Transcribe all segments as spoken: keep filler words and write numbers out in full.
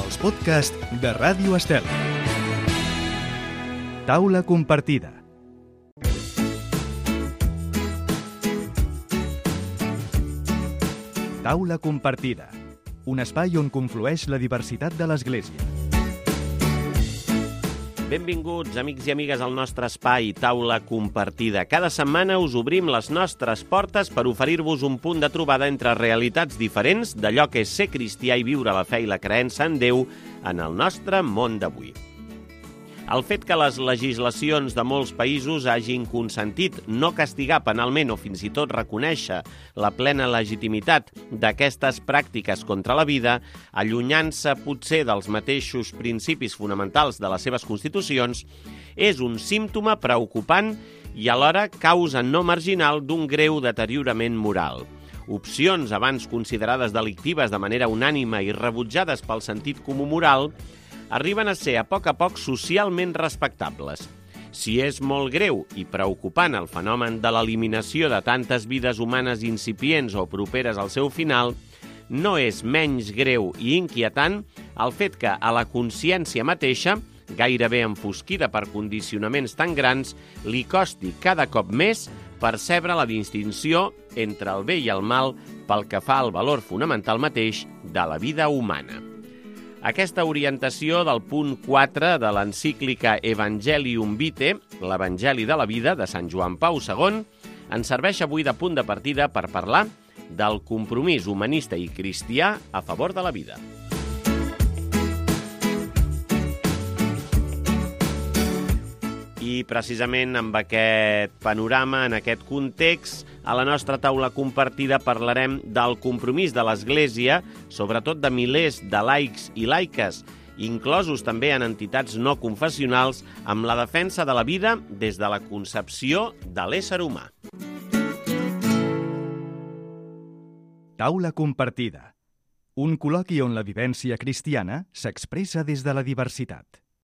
els podcasts de Ràdio Estel. Taula compartida. Taula compartida, un espai on conflueix la diversitat de l'Església. Benvinguts, amics i amigues, al nostre espai Taula compartida. Cada setmana us obrim les nostres portes per oferir-vos un punt de trobada entre realitats diferents d'allò que és ser cristià i viure la fe i la creença en Déu en el nostre món d'avui. El fet que les legislacions de molts països hagin consentit no castigar penalment o fins i tot reconèixer la plena legitimitat d'aquestes pràctiques contra la vida, allunyant-se potser dels mateixos principis fonamentals de les seves constitucions, és un símptoma preocupant i alhora causa no marginal d'un greu deteriorament moral. Opcions abans considerades delictives de manera unànime i rebutjades pel sentit comú moral arriben a ser a poc a poc socialment respectables. Si és molt greu i preocupant el fenomen de l'eliminació de tantes vides humanes incipients o properes al seu final, no és menys greu i inquietant el fet que a la consciència mateixa, gairebé enfosquida per condicionaments tan grans, li costi cada cop més percebre la distinció entre el bé i el mal pel que fa al valor fonamental mateix de la vida humana. Aquesta orientació del punt quatre de l'encíclica Evangelium Vitae, l'Evangeli de la Vida, de Sant Joan Pau segon, ens serveix avui de punt de partida per parlar del compromís humanista i cristià a favor de la vida. I precisament amb aquest panorama, en aquest context, a la nostra taula compartida parlarem del compromís de l'Església, sobretot de milers de laics i laiques, inclosos també en entitats no confessionals, amb la defensa de la vida des de la concepció de l'ésser humà. Taula compartida. Un col·loqui on la vivència cristiana s'expressa des de la diversitat.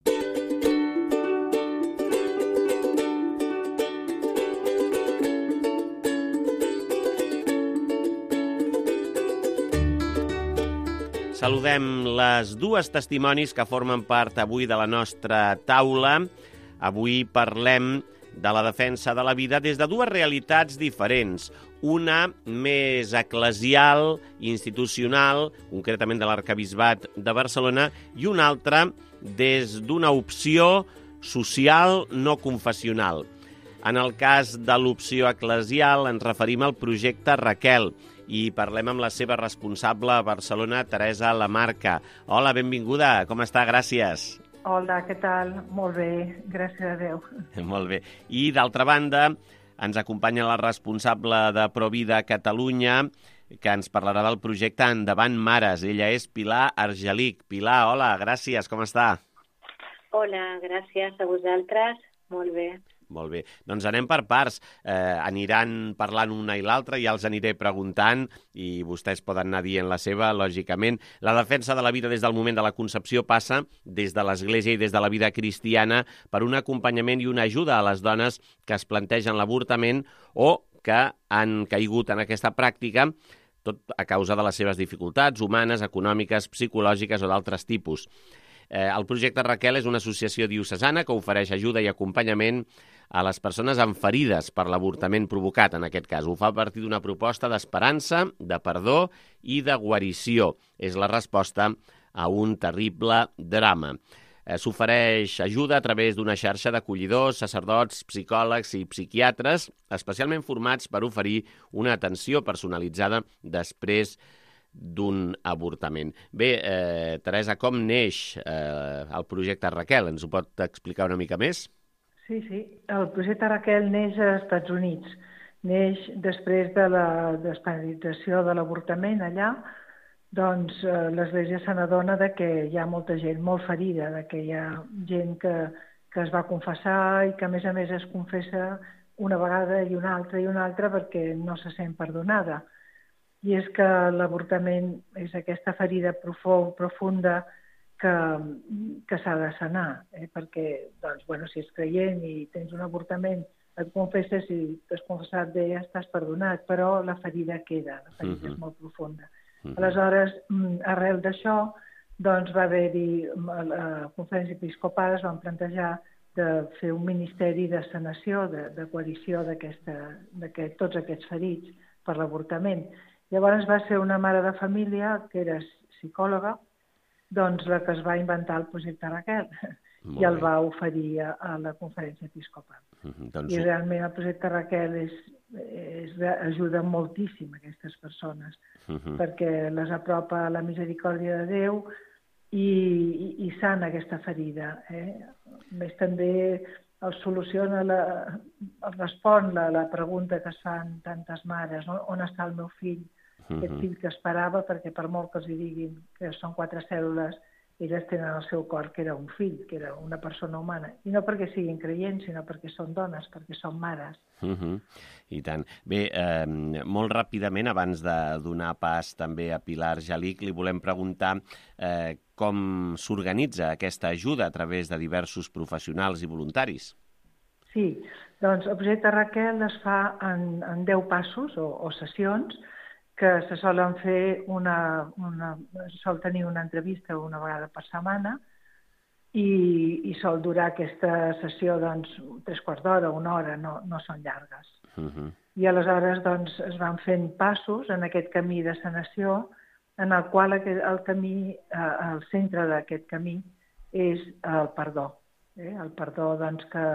Saludem les dues testimonis que formen part avui de la nostra taula. Avui parlem de la defensa de la vida des de dues realitats diferents. Una més eclesial, institucional, concretament de l'Arquebisbat de Barcelona, i una altra des d'una opció social no confessional. En el cas de l'opció eclesial ens referim al projecte Raquel, i parlem amb la seva responsable a Barcelona, Teresa Lamarca. Hola, benvinguda, com està? Gràcies. Hola, què tal? Molt bé, gràcies a Déu. Molt bé. I d'altra banda, ens acompanya la responsable de Provida Catalunya, que ens parlarà del projecte Endavant Mares. Ella és Pilar Argelic. Pilar, hola, gràcies, com està? Hola, gràcies a vosaltres. Molt bé. Molt bé. Doncs anem per parts. Eh, aniran parlant una i l'altra, ja els aniré preguntant i vostès poden anar dient la seva, lògicament. La defensa de la vida des del moment de la concepció passa des de l'Església i des de la vida cristiana per un acompanyament i una ajuda a les dones que es plantegen l'avortament o que han caigut en aquesta pràctica, tot a causa de les seves dificultats humanes, econòmiques, psicològiques o d'altres tipus. Eh, el projecte Raquel és una associació diocesana que ofereix ajuda i acompanyament a les persones amb ferides per l'avortament provocat, en aquest cas. Ho fa a partir d'una proposta d'esperança, de perdó i de guarició. És la resposta a un terrible drama. Eh, s'ofereix ajuda a través d'una xarxa d'acollidors, sacerdots, psicòlegs i psiquiatres, especialment formats per oferir una atenció personalitzada després d'un avortament. Bé, eh, Teresa, com neix eh, el projecte Raquel? Ens ho pot explicar una mica més? Sí, sí. El projecte Raquel neix als Estats Units. Neix després de la despenalització de l'avortament allà. Doncs eh, l'Església se n'adona que hi ha molta gent molt ferida, de que hi ha gent que, que es va confessar i que a més a més es confessa una vegada i una altra i una altra perquè no se sent perdonada. I és que l'avortament és aquesta ferida profunda que, que s'ha de sanar, eh? perquè doncs, bueno, si és creient i tens un avortament, et confesses i t'has confessat bé, ja estàs perdonat, però la ferida queda, la ferida uh-huh. és molt profunda. Uh-huh. Aleshores, arrel d'això, doncs va haver-hi, a la conferència episcopal es van plantejar de fer un ministeri de sanació, de, de guarició d'aquest, tots aquests ferits per l'avortament. Llavors va ser una mare de família, que era psicòloga, doncs la que es va inventar el projecte Raquel i el va oferir a, a la conferència episcopal. Uh-huh, doncs... I realment el projecte Raquel és, és, ajuda moltíssim a aquestes persones, uh-huh. perquè les apropa a la misericòrdia de Déu i, i, i sana aquesta ferida. Eh? A més, també el soluciona, la, el respon la, la pregunta que es fan tantes mares, no? On està el meu fill? Aquest fill que esperava, perquè per molt que els diguin que són quatre cèl·lules, elles tenen al seu cor que era un fill, que era una persona humana. I no perquè siguin creients, sinó perquè són dones, perquè són mares. Uh-huh. I tant. Bé, eh, molt ràpidament, abans de donar pas també a Pilar Jalic, li volem preguntar eh, com s'organitza aquesta ajuda a través de diversos professionals i voluntaris. Sí, doncs el projecte Raquel es fa en, en deu passos o, o sessions, que se solen fer una, una, sol tenir una entrevista una vegada per setmana i, i sol durar aquesta sessió doncs, tres quarts d'hora, una hora, no, no són llargues. Uh-huh. I aleshores doncs, es van fent passos en aquest camí de sanació en el qual el camí, el centre d'aquest camí és el perdó. Eh? El perdó doncs, que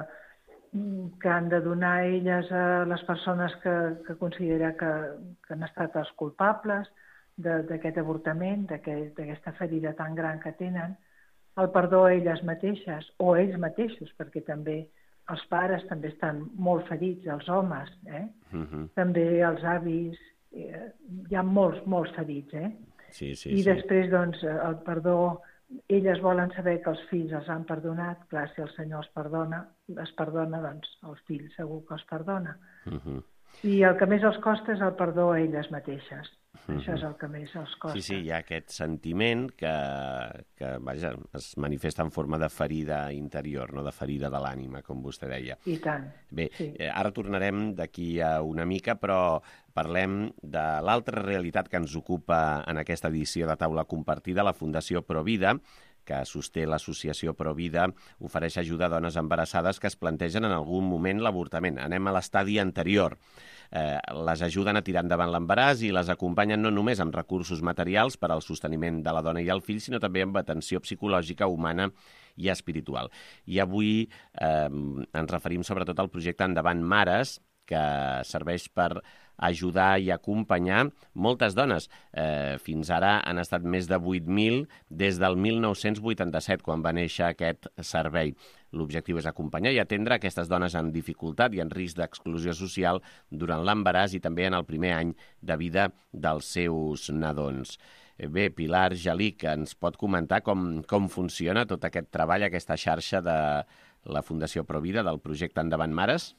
que han de donar elles a les persones que, que considera que, que han estat els culpables d'aquest avortament, d'aquesta ferida tan gran que tenen, el perdó a elles mateixes, o ells mateixos, perquè també els pares també estan molt ferits, els homes, eh? Uh-huh. També els avis, eh, hi ha molts, molts ferits, eh? Sí, sí, I sí. després, doncs, el perdó, elles volen saber que els fills els han perdonat. Clar, si el Senyor els perdona, es perdona, doncs els fills segur que els perdona. Uh-huh. I el que més els costa és el perdó a elles mateixes. Uh-huh. Això és el que més els costa. Sí, sí, hi ha aquest sentiment que, que vaja, es manifesta en forma de ferida interior, no de ferida de l'ànima, com vostè deia. I tant. Bé, sí. eh, ara tornarem d'aquí a una mica, però parlem de l'altra realitat que ens ocupa en aquesta edició de Taula Compartida, la Fundació Provida, que sosté l'associació Provida, ofereix ajuda a dones embarassades que es plantegen en algun moment l'avortament. Anem a l'estadi anterior. Eh, les ajuden a tirar endavant l'embaràs i les acompanyen no només amb recursos materials per al sosteniment de la dona i el fill, sinó també amb atenció psicològica, humana i espiritual. I avui eh, ens referim sobretot al projecte Endavant Mares, que serveix per ajudar i acompanyar moltes dones. Eh, fins ara han estat més de vuit mil des del mil nou-cents vuitanta-set, quan va néixer aquest servei. L'objectiu és acompanyar i atendre aquestes dones en dificultat i en risc d'exclusió social durant l'embaràs i també en el primer any de vida dels seus nadons. Bé, Pilar Jalic, ens pot comentar com, com funciona tot aquest treball, aquesta xarxa de la Fundació Provida, del projecte Endavant Mares?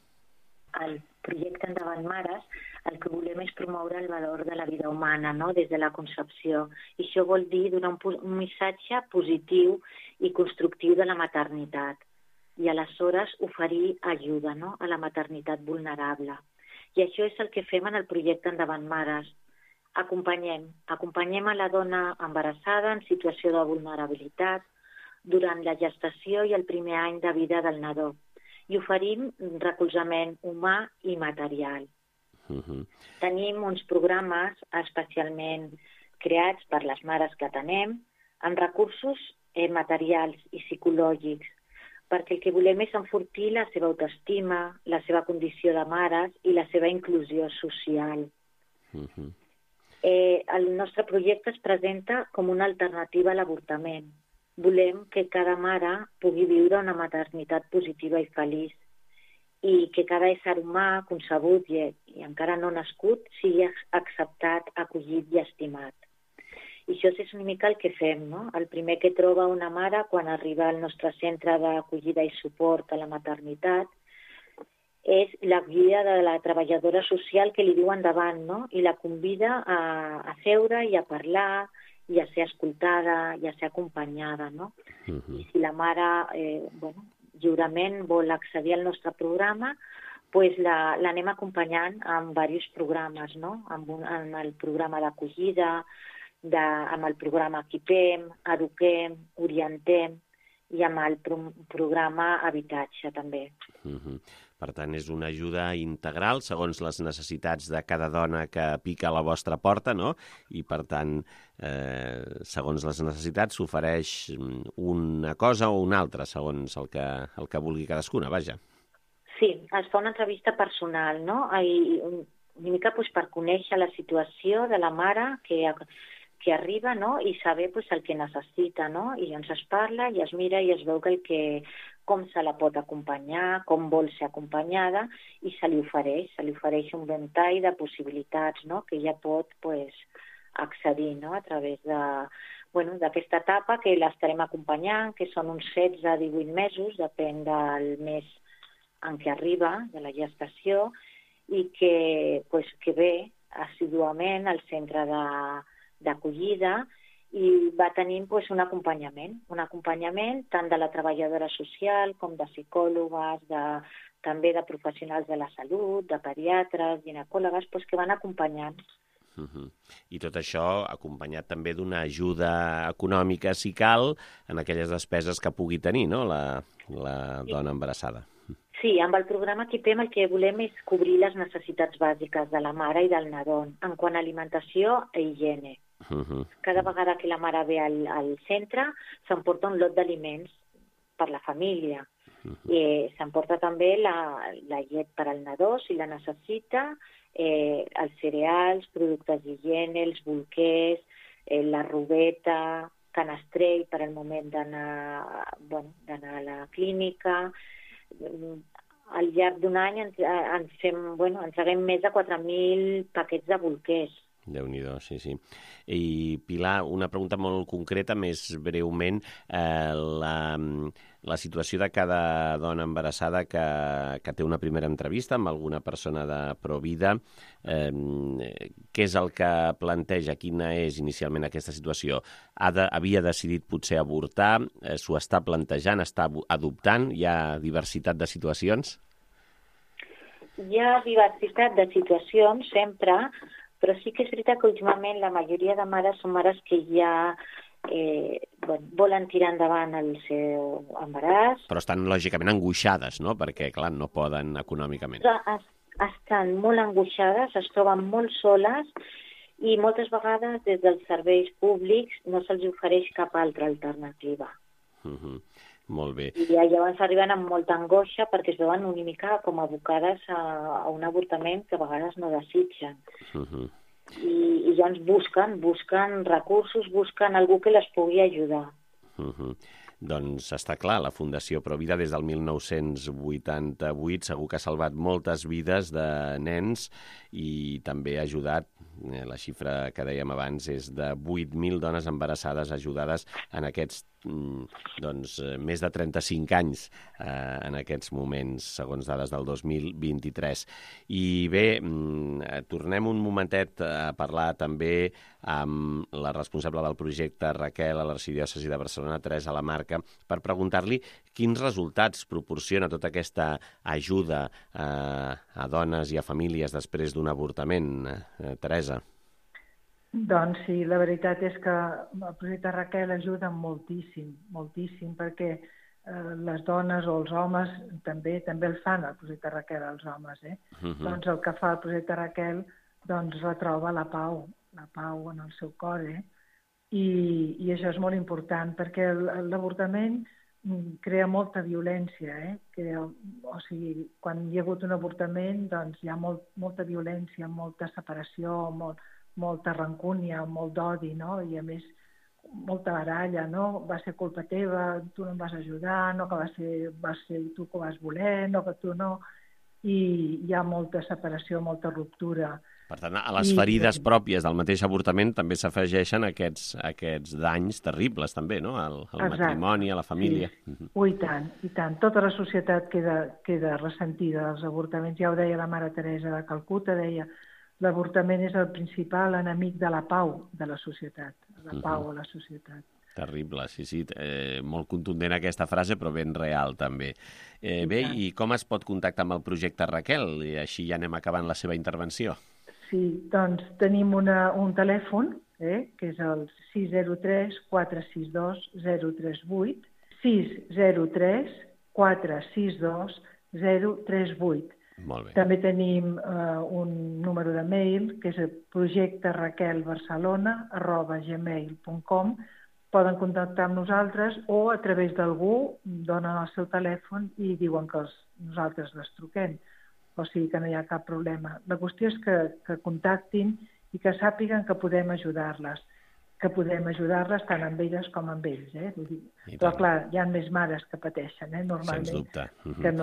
El projecte Endavant Mares, el que volem és promoure el valor de la vida humana, no?, des de la concepció. I això vol dir donar un, un missatge positiu i constructiu de la maternitat i aleshores oferir ajuda, no?, a la maternitat vulnerable. I això és el que fem en el projecte Endavant Mares. Acompanyem, acompanyem a la dona embarassada en situació de vulnerabilitat durant la gestació i el primer any de vida del nadó. I oferim recolzament humà i material. Uh-huh. Tenim uns programes especialment creats per les mares que atenem amb recursos eh, materials i psicològics, perquè el que volem és enfortir la seva autoestima, la seva condició de mares i la seva inclusió social. Uh-huh. Eh, el nostre projecte es presenta com una alternativa a l'avortament. Volem que cada mare pugui viure una maternitat positiva i feliç i que cada ésser humà concebut i, i encara no nascut sigui acceptat, acollit i estimat. I això és una mica el que fem, no? El primer que troba una mare quan arriba al nostre centre d'acollida i suport a la maternitat és la guia de la treballadora social que li diu endavant, no? I la convida a, a seure i a parlar i a ser escoltada i a ser acompanyada, no? Uh-huh. I si la mare, eh, bueno, lliurement vol accedir al nostre programa, pues la, l'anem acompanyant amb diversos programes, no? Amb un, en el programa d'acollida, de, amb el programa Equipem, Eduquem, Orientem i amb el pro programa Habitatge també. Uh-huh. Per tant, és una ajuda integral segons les necessitats de cada dona que pica a la vostra porta, no? I, per tant, eh, segons les necessitats, s'ofereix una cosa o una altra, segons el que, el que vulgui cadascuna, vaja. Sí, es fa una entrevista personal, no? I una mica pues, per conèixer la situació de la mare que, que arriba, no? I saber pues, el que necessita, no? I llavors es parla i es mira i es veu que el que com se la pot acompanyar, com vol ser acompanyada, i se li ofereix, se li ofereix un ventall de possibilitats, no?, que ella pot pues, accedir, no?, a través de, bueno, d'aquesta etapa que l'estarem acompanyant, que són uns setze a divuit mesos, depèn del mes en què arriba, de la gestació, i que, pues, que ve assiduament al centre d'acollida, i va tenint pues, un acompanyament, un acompanyament tant de la treballadora social com de psicòlogues, de, també de professionals de la salut, de pediatres, ginecòlogues, pues, que van acompanyant. Uh-huh. I tot això acompanyat també d'una ajuda econòmica, si cal, en aquelles despeses que pugui tenir, no?, la, la dona embarassada. Sí, amb el programa Equipem el que volem és cobrir les necessitats bàsiques de la mare i del nadó, en quant a alimentació i higiene. Uh-huh. Cada vegada que la mare ve al, al centre s'emporta un lot d'aliments per la família. Uh-huh. eh, s'emporta també la, la llet per al nadó, si la necessita, eh, els cereals, productes d'higiene, els bolquers, eh, la robeta, canastrell per al moment d'anar bueno, d'anar a la clínica. Al llarg d'un any ens, ens, fem, bueno, ens haguem més de quatre mil paquets de bolquers. Déu-n'hi-do, sí, sí. I, Pilar, una pregunta molt concreta, més breument. Eh, la, la situació de cada dona embarassada que, que té una primera entrevista amb alguna persona de Provida, eh, què és el que planteja? Quina és inicialment aquesta situació? Ha de, havia decidit potser avortar? Eh, s'ho està plantejant? Està adoptant? Hi ha diversitat de situacions? Hi ha diversitat de situacions, sempre, però sí que és veritat que últimament la majoria de mares són mares que ja eh, bueno, volen tirar endavant el seu embaràs. Però estan lògicament angoixades, no?, perquè, clar, no poden econòmicament. Es, estan molt angoixades, es troben molt soles i moltes vegades des dels serveis públics no se'ls ofereix cap altra alternativa. Uh-huh. Molt bé. I llavors arriben amb molta angoixa perquè es veuen una mica com abocades a, a un avortament que a vegades no desitgen. Uh-huh. I, I llavors busquen, busquen recursos, busquen algú que les pugui ajudar. Uh-huh. Doncs està clar, la Fundació Provida des del mil nou-cents vuitanta-vuit segur que ha salvat moltes vides de nens i també ha ajudat, eh, la xifra que dèiem abans és de vuit mil dones embarassades ajudades en aquests doncs, més de trenta-cinc anys eh, en aquests moments, segons dades del dos mil vint-i-tres. I bé, tornem un momentet a parlar també amb la responsable del projecte, Raquel, a l'Arxidiòcesi de Barcelona, Teresa Lamarca, per preguntar-li quins resultats proporciona tota aquesta ajuda eh, a dones i a famílies després d'un avortament. Eh, Teresa. Doncs sí, la veritat és que el projecte Raquel ajuda moltíssim, moltíssim, perquè eh, les dones o els homes també també el fan, el projecte Raquel, els homes. Eh? Uh-huh. Doncs el que fa el projecte Raquel doncs retroba la pau, la pau en el seu cor. Eh? I, I això és molt important, perquè l'avortament crea molta violència. Eh? Crea, o sigui, quan hi ha hagut un avortament doncs hi ha molt, molta violència, molta separació, molt... molta rancúnia, molt d'odi, no? I a més molta baralla, no? Va ser culpa teva, tu no em vas ajudar, no que va ser, va ser tu que ho vas voler, no que tu no... I hi ha molta separació, molta ruptura. Per tant, a les ferides I... pròpies del mateix avortament també s'afegeixen aquests, aquests danys terribles, també, no? Al, al matrimoni, a la família. Sí. Uh, I tant, i tant. Tota la societat queda, queda ressentida dels avortaments. Ja ho deia la mare Teresa de Calcuta, deia l'avortament és el principal enemic de la pau de la societat, la pau uh-huh. a la societat. Terrible, sí, sí, eh, molt contundent aquesta frase, però ben real també. Eh, bé, i com es pot contactar amb el projecte Raquel? I així ja anem acabant la seva intervenció. Sí, doncs tenim una, un telèfon eh, que és el sis zero tres quatre sis dos zero tres vuit, sis zero tres quatre sis dos zero tres vuit. Molt bé. També tenim eh, un número de mail, que és el projecte raquel barcelona arroba gmail punt com. Poden contactar amb nosaltres o a través d'algú donen el seu telèfon i diuen que els, nosaltres les truquem. O sigui que no hi ha cap problema. La qüestió és que, que contactin i que sàpiguen que podem ajudar-les, que podem ajudar-les tant amb elles com amb ells. Eh? Vull dir, però clar, hi ha més mares que pateixen, eh, normalment, sens dubte. Uh-huh. que no,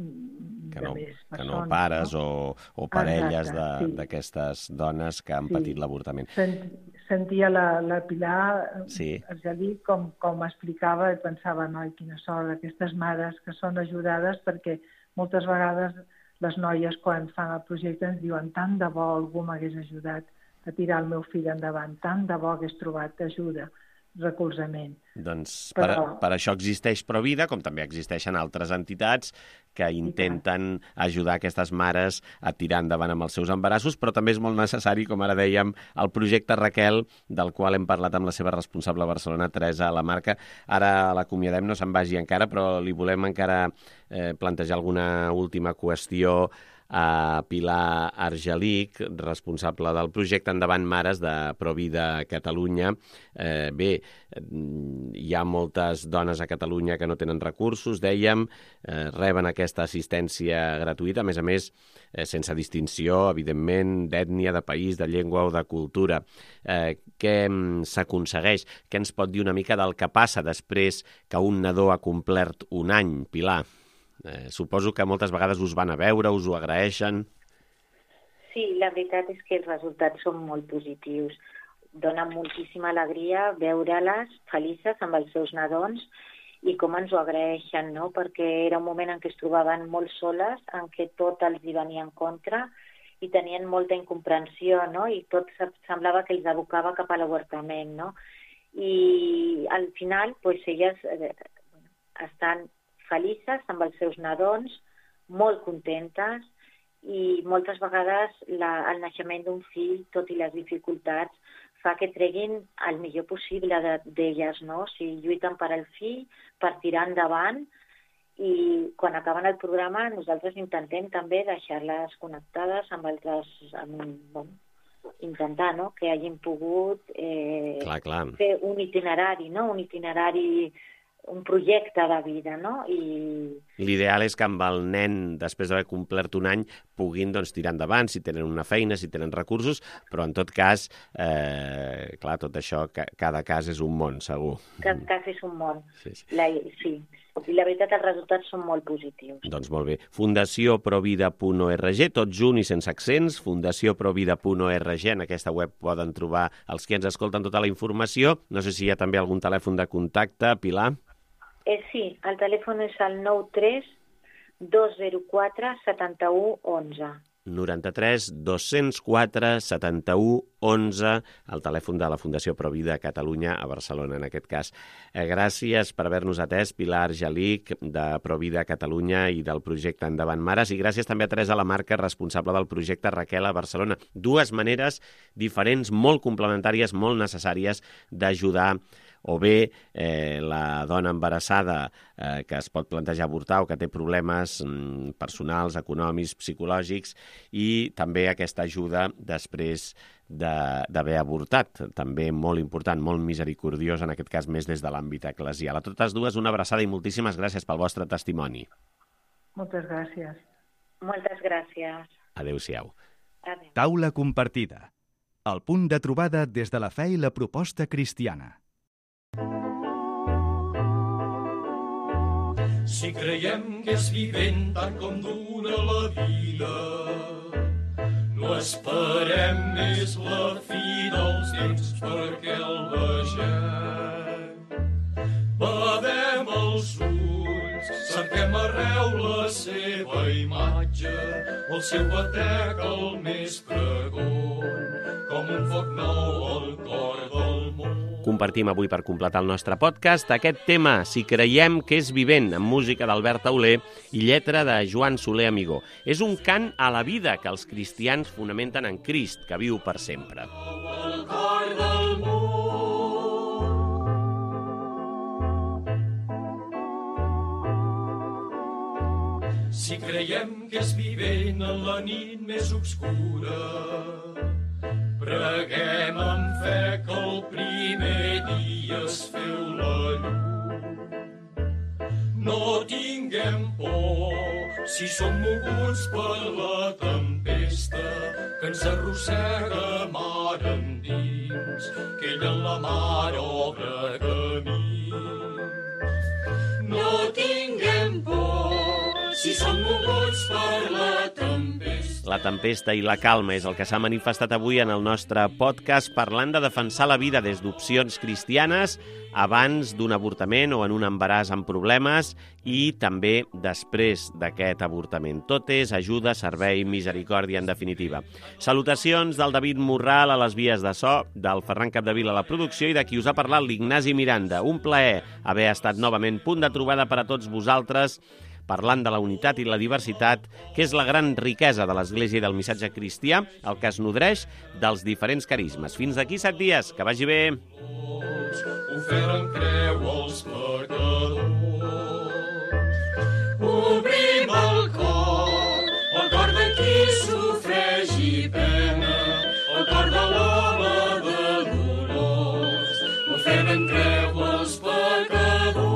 que no, més persones, que no pares no? O, o parelles d'aquestes sí. dones que han sí. patit l'avortament. Sent, sentia la, la Pilar, sí. Argelí, com, com explicava, i pensava, noi, quina sort d'aquestes mares que són ajudades, perquè moltes vegades les noies, quan fan el projecte, ens diuen tant de bo algú m'hagués ajudat a tirar el meu fill endavant, tant de bo hagués trobat ajuda, recolzament. Doncs Però... per, per això existeix Provida, com també existeixen altres entitats que intenten ajudar aquestes mares a tirar endavant amb els seus embarassos, però també és molt necessari, com ara dèiem, el projecte Raquel, del qual hem parlat amb la seva responsable a Barcelona, Teresa Lamarca. Ara l'acomiadem, no se'n vagi encara, però li volem encara eh, plantejar alguna última qüestió a Pilar Argelic, responsable del projecte Endavant Mares de Provida Catalunya. Eh, bé, hi ha moltes dones a Catalunya que no tenen recursos, dèiem, eh, reben aquesta assistència gratuïta, a més a més, eh, sense distinció, evidentment, d'ètnia, de país, de llengua o de cultura. Eh, què s'aconsegueix? Què ens pot dir una mica del que passa després que un nadó ha complert un any, Pilar? Eh, suposo que moltes vegades us van a veure, us ho agraeixen. Sí, la veritat és que els resultats són molt positius. Dona moltíssima alegria veure-les felices amb els seus nadons i com ens ho agraeixen, no? Perquè era un moment en què es trobaven molt soles, en què tot els hi venia en contra i tenien molta incomprensió, no? I tot semblava que els abocava cap a l'avortament, no? I al final, pues, elles eh, estan felices amb els seus nadons, molt contentes, i moltes vegades la, el naixement d'un fill, tot i les dificultats, fa que treguin el millor possible d'elles, no? O sigui, lluiten per al fill, per tirar endavant, i quan acaben el programa nosaltres intentem també deixar-les connectades amb altres, amb, bon, intentar, no?, que hagin pogut eh, clar, clar. fer un itinerari, no?, un itinerari, un projecte de vida, no? I l'ideal és que amb el nen, després d'haver complert un any, puguin doncs, tirar endavant, si tenen una feina, si tenen recursos, però en tot cas, eh, clar, tot això, cada cas és un món, segur. Cada cas és un món, sí. sí. La, sí. I la veritat, els resultats són molt positius. Doncs molt bé. fundació provida punt org, tot junt i sense accents, fundació provida punt org, en aquesta web poden trobar els que ens escolten tota la informació. No sé si hi ha també algun telèfon de contacte, Pilar? Eh, sí, el telèfon és el nou tres dos zero quatre setanta-u onze. noranta-tres dos-cents quatre setanta-u onze, el telèfon de la Fundació Provida Catalunya a Barcelona, en aquest cas. Eh, gràcies per haver-nos atès, Pilar Argelic, de Provida Catalunya i del projecte Endavant Mares, i gràcies també a Teresa Lamarca, responsable del projecte Raquel a Barcelona. Dues maneres diferents, molt complementàries, molt necessàries d'ajudar o bé eh, la dona embarassada eh, que es pot plantejar avortar o que té problemes mm, personals, econòmics, psicològics, i també aquesta ajuda després d'haver avortat, també molt important, molt misericordiós, en aquest cas més des de l'àmbit eclesial. A totes dues una abraçada i moltíssimes gràcies pel vostre testimoni. Moltes gràcies. Moltes gràcies. Adéu-siau. Adéu. Taula compartida. El punt de trobada des de la fe i la proposta cristiana. Si creiem que és vivent tant com dura la vida, no esperem més la fi dels temps perquè el vegem. Badem els ulls, cerquem arreu la seva imatge, el seu batec el més pregon, com un foc nou al cor del món. compartim avui per completar el nostre podcast. Aquest tema, Si creiem que és vivent, amb música d'Albert Auler i lletra de Joan Soler Amigó. És un cant a la vida que els cristians fonamenten en Crist, que viu per sempre. El cor del món. Si creiem que és vivent en la nit més obscura, preguem amb fe que el primer dia es feu la llum. No tinguem por si som moguts per la tempesta que ens arrossega mar endins, que ell en la mar obre camins. No tinguem por si som moguts per la tempesta. La tempesta i la calma és el que s'ha manifestat avui en el nostre podcast parlant de defensar la vida des d'opcions cristianes abans d'un avortament o en un embaràs amb problemes i també després d'aquest avortament. Tot és ajuda, servei, misericòrdia, en definitiva. Salutacions del David Morral a les vies de so, del Ferran Capdevila a la producció i de qui us ha parlat l'Ignasi Miranda. Un plaer haver estat novament punt de trobada per a tots vosaltres parlant de la unitat i la diversitat, que és la gran riquesa de l'Església i del missatge cristià, el que es nodreix dels diferents carismes. Fins d'aquí set dies, que vagi bé! Ho feren creu els pecadors. Obrim el cor, el cor de qui sofreix i pena, el cor de l'home de dolors. Ho feren creu els pecadors.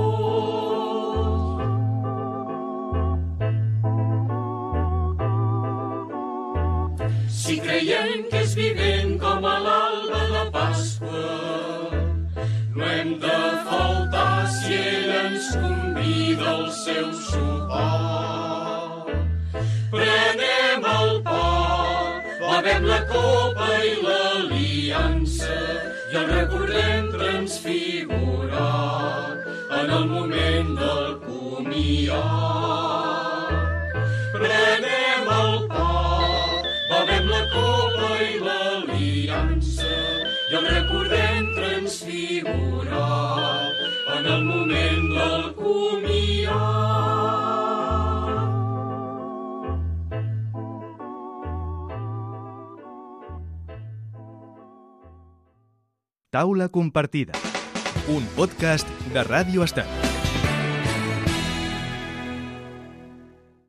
Si creiem que és vivent com a l'alba de Pasqua, no hem de faltar si ell ens convida al seu sopar. Prenem el pa, bevem la copa i l'aliança i el recordem transfigurat en el moment del comiat. Prenem el pa, bevem la copa i l'aliança i el recordem transfigurat en el moment del comiat. Taula compartida, un podcast de Ràdio Estat.